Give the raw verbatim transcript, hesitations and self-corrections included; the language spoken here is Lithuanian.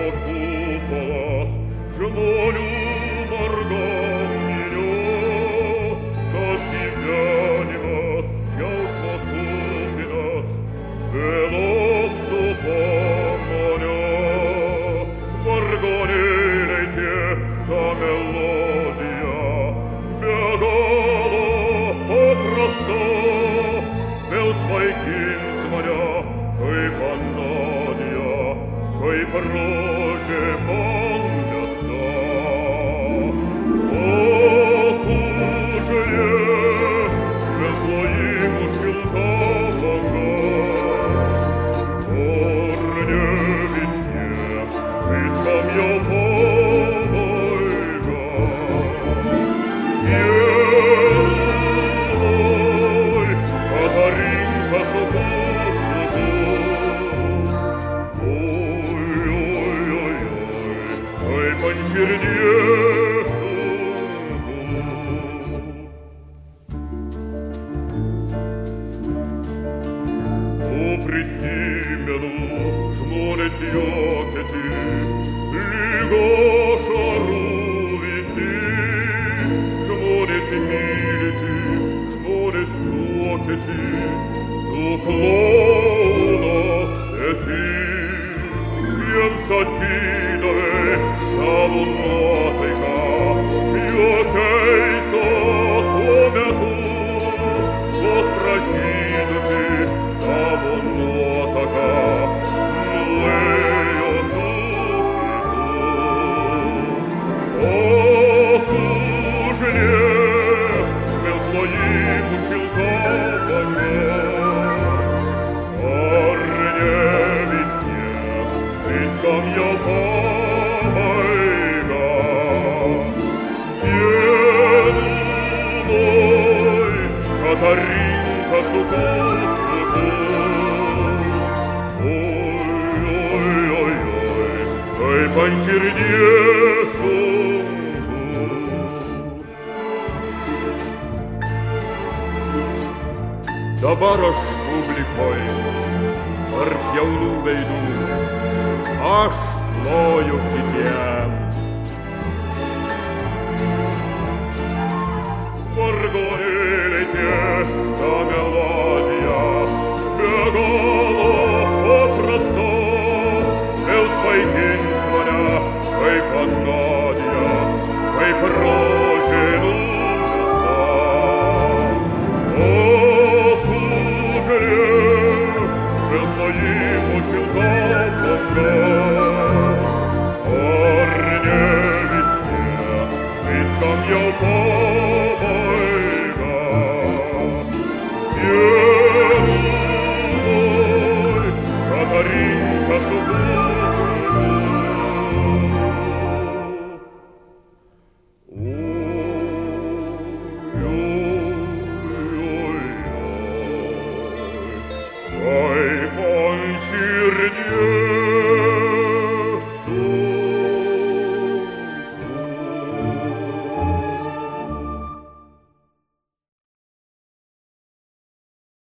kupolas, žmonių margam minio, tas gyvenimas džiaugsmo kupinas, vėlop su pamanio. Vargonėliai tie, ta melodija, be galo paprasta, vėl svaikins mane, kaip Ananija, kaip rožė man mesta. O kuželė, vėl plojimų šilta banga, ar ne vis tiek, viskam jau pabaiga. Jėloj, Katarinka su pusuku, oi, oi, oi, oi, kaip ant širdies sunku. O prisimenu, žmonės juokiasi, lyg ašarų visi, žmonės mylisi, žmonės tuokiasi, tu klounas esi. Jiems atidavė savo nuotaiką, juokais, o tuo metu vos pražydusi tavo nuotaka nuėjo su kitu. O kuželė, vėl plojimų šilta banga, ar ne vis tiek, viskam jau pabaiga. Jėloj, Katarinka su pusuku, oi, oi, oi, oi, kaip ant širdies sunku. Dabar aš publikoj, tarp jaunų veidų, aš ploju kitiems. Vargonėliai tie, ta melodija, be galo paprasta, vėl svaikins mane, kaip Ananija, kaip rožė numesta. O kuželė, vėl plojimų šilta banga, ar ne vis tiek, viskam jau pabaiga. Jėloj, Katarinka su pusuku, oi, oi, oi, kaip ant širdies